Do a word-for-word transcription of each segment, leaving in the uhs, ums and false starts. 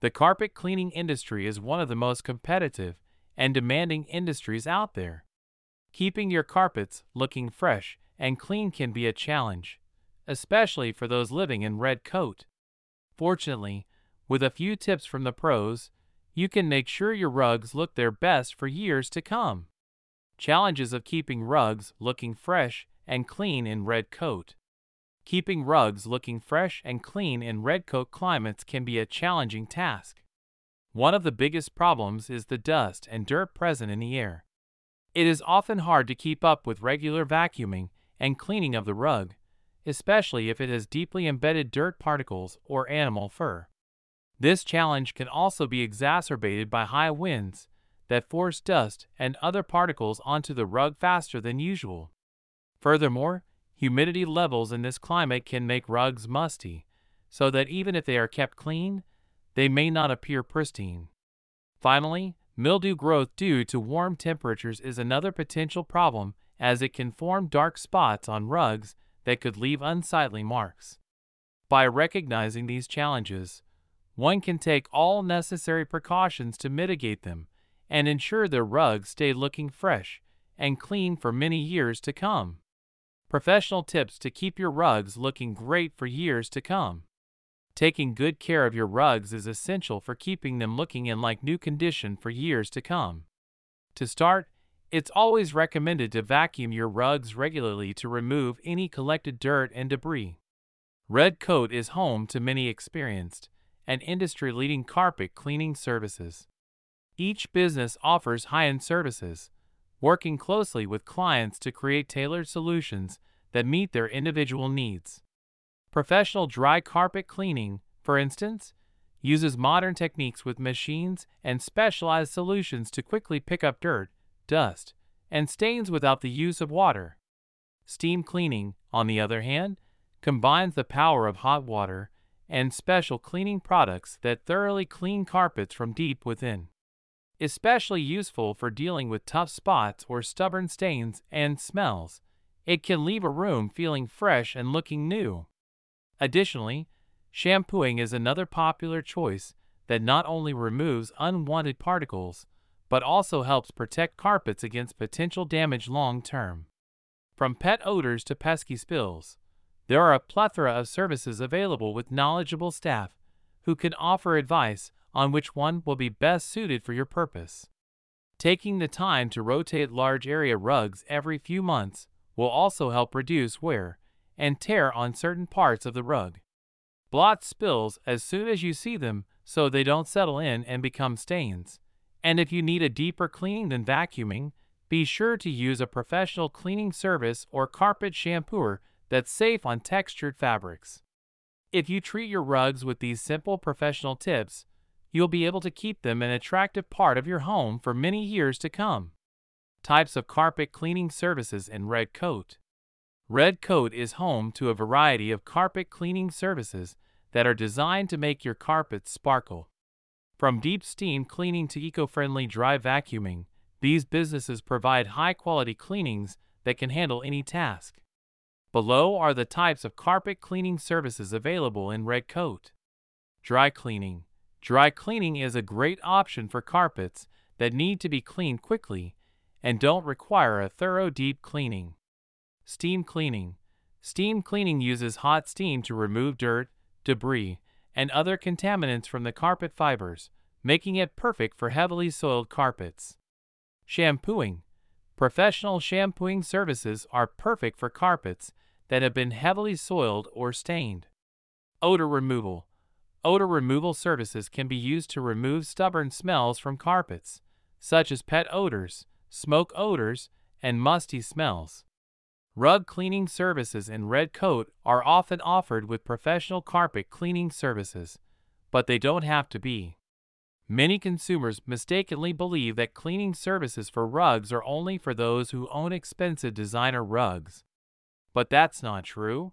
The carpet cleaning industry is one of the most competitive and demanding industries out there. Keeping your carpets looking fresh and clean can be a challenge, especially for those living in red coat. Fortunately, with a few tips from the pros, you can make sure your rugs look their best for years to come. Challenges of keeping rugs looking fresh and clean in red coat. Keeping rugs looking fresh and clean in red coat climates can be a challenging task. One of the biggest problems is the dust and dirt present in the air. It is often hard to keep up with regular vacuuming and cleaning of the rug, especially if it has deeply embedded dirt particles or animal fur. This challenge can also be exacerbated by high winds that force dust and other particles onto the rug faster than usual. Furthermore, humidity levels in this climate can make rugs musty, so that even if they are kept clean, they may not appear pristine. Finally, mildew growth due to warm temperatures is another potential problem, as it can form dark spots on rugs that could leave unsightly marks. By recognizing these challenges, one can take all necessary precautions to mitigate them and ensure their rugs stay looking fresh and clean for many years to come. Professional tips to keep your rugs looking great for years to come. Taking good care of your rugs is essential for keeping them looking in like new condition for years to come. To start, it's always recommended to vacuum your rugs regularly to remove any collected dirt and debris. Red Coat is home to many experienced and industry-leading carpet cleaning services. Each business offers high-end services, working closely with clients to create tailored solutions that meet their individual needs. Professional dry carpet cleaning, for instance, uses modern techniques with machines and specialized solutions to quickly pick up dirt, dust, and stains without the use of water. Steam cleaning, on the other hand, combines the power of hot water and special cleaning products that thoroughly clean carpets from deep within. Especially useful for dealing with tough spots or stubborn stains and smells, it can leave a room feeling fresh and looking new. Additionally, shampooing is another popular choice that not only removes unwanted particles, but also helps protect carpets against potential damage long term. From pet odors to pesky spills, there are a plethora of services available with knowledgeable staff who can offer advice on which one will be best suited for your purpose. Taking the time to rotate large area rugs every few months will also help reduce wear and tear on certain parts of the rug. Blot spills as soon as you see them so they don't settle in and become stains. And if you need a deeper cleaning than vacuuming, be sure to use a professional cleaning service or carpet shampooer that's safe on textured fabrics. If you treat your rugs with these simple professional tips, you'll be able to keep them an attractive part of your home for many years to come. Types of carpet cleaning services in Red Coat. Red Coat is home to a variety of carpet cleaning services that are designed to make your carpets sparkle. From deep steam cleaning to eco-friendly dry vacuuming, these businesses provide high-quality cleanings that can handle any task. Below are the types of carpet cleaning services available in Red Coat. Dry cleaning. Dry cleaning is a great option for carpets that need to be cleaned quickly and don't require a thorough deep cleaning. Steam cleaning. Steam cleaning uses hot steam to remove dirt, debris, and other contaminants from the carpet fibers, making it perfect for heavily soiled carpets. Shampooing. Professional shampooing services are perfect for carpets that have been heavily soiled or stained. Odor removal. Odor removal services can be used to remove stubborn smells from carpets, such as pet odors, smoke odors, and musty smells. Rug cleaning services in Red Coat are often offered with professional carpet cleaning services, but they don't have to be. Many consumers mistakenly believe that cleaning services for rugs are only for those who own expensive designer rugs. But that's not true.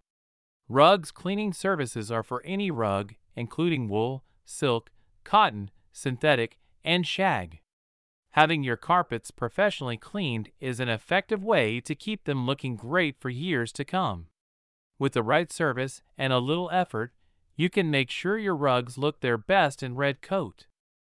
Rugs cleaning services are for any rug, including wool, silk, cotton, synthetic, and shag. Having your carpets professionally cleaned is an effective way to keep them looking great for years to come. With the right service and a little effort, you can make sure your rugs look their best in red coat.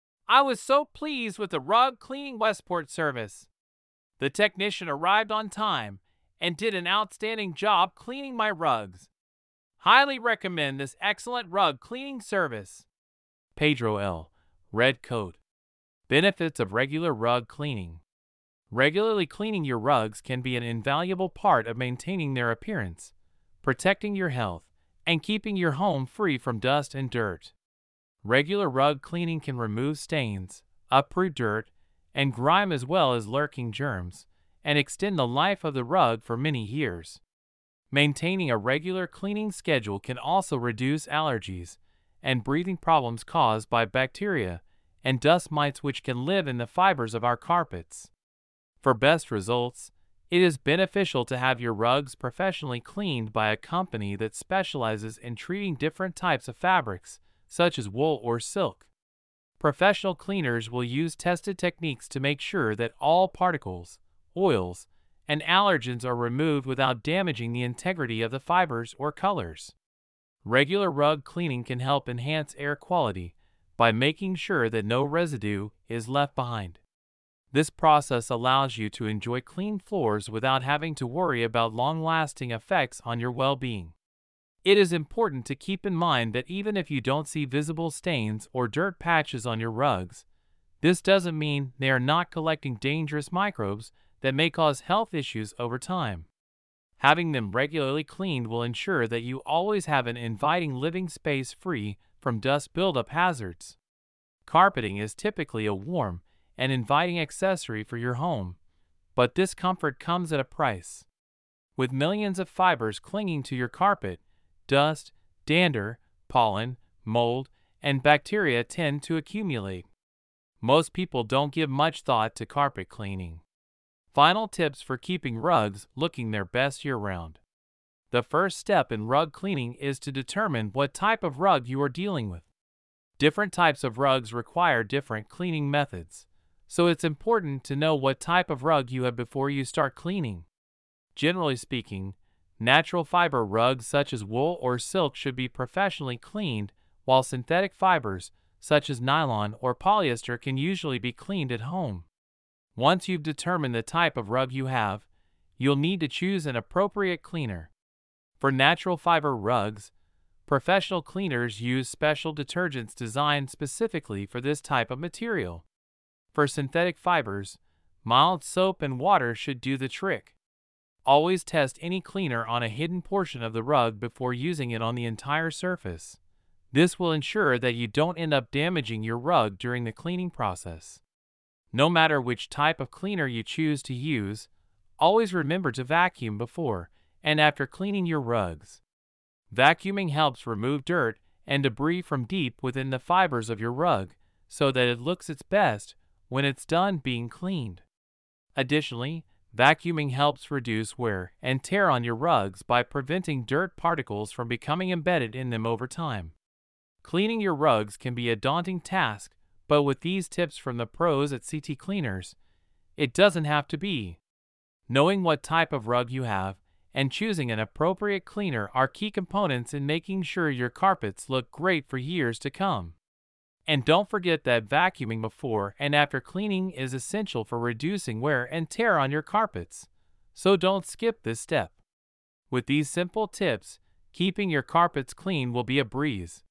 I was so pleased with the rug cleaning Westport service. The technician arrived on time and did an outstanding job cleaning my rugs. Highly recommend this excellent rug cleaning service. Pedro L. Red Coat. Benefits of regular rug cleaning. Regularly cleaning your rugs can be an invaluable part of maintaining their appearance, protecting your health, and keeping your home free from dust and dirt. Regular rug cleaning can remove stains, uproot dirt, and grime as well as lurking germs, and extend the life of the rug for many years. Maintaining a regular cleaning schedule can also reduce allergies and breathing problems caused by bacteria and dust mites which can live in the fibers of our carpets. For best results, it is beneficial to have your rugs professionally cleaned by a company that specializes in treating different types of fabrics, such as wool or silk. Professional cleaners will use tested techniques to make sure that all particles, oils, and allergens are removed without damaging the integrity of the fibers or colors. Regular rug cleaning can help enhance air quality by making sure that no residue is left behind. This process allows you to enjoy clean floors without having to worry about long-lasting effects on your well-being. It is important to keep in mind that even if you don't see visible stains or dirt patches on your rugs, this doesn't mean they are not collecting dangerous microbes that may cause health issues over time. Having them regularly cleaned will ensure that you always have an inviting living space free from dust buildup hazards. Carpeting is typically a warm and inviting accessory for your home, but this comfort comes at a price. With millions of fibers clinging to your carpet, dust, dander, pollen, mold, and bacteria tend to accumulate. Most people don't give much thought to carpet cleaning. Final tips for keeping rugs looking their best year-round. The first step in rug cleaning is to determine what type of rug you are dealing with. Different types of rugs require different cleaning methods, so it's important to know what type of rug you have before you start cleaning. Generally speaking, natural fiber rugs such as wool or silk should be professionally cleaned, while synthetic fibers such as nylon or polyester can usually be cleaned at home. Once you've determined the type of rug you have, you'll need to choose an appropriate cleaner. For natural fiber rugs, professional cleaners use special detergents designed specifically for this type of material. For synthetic fibers, mild soap and water should do the trick. Always test any cleaner on a hidden portion of the rug before using it on the entire surface. This will ensure that you don't end up damaging your rug during the cleaning process. No matter which type of cleaner you choose to use, always remember to vacuum before and after cleaning your rugs. Vacuuming helps remove dirt and debris from deep within the fibers of your rug so that it looks its best when it's done being cleaned. Additionally, vacuuming helps reduce wear and tear on your rugs by preventing dirt particles from becoming embedded in them over time. Cleaning your rugs can be a daunting task, but with these tips from the pros at C T Cleaners, it doesn't have to be. Knowing what type of rug you have and choosing an appropriate cleaner are key components in making sure your carpets look great for years to come. And don't forget that vacuuming before and after cleaning is essential for reducing wear and tear on your carpets, so don't skip this step. With these simple tips, keeping your carpets clean will be a breeze.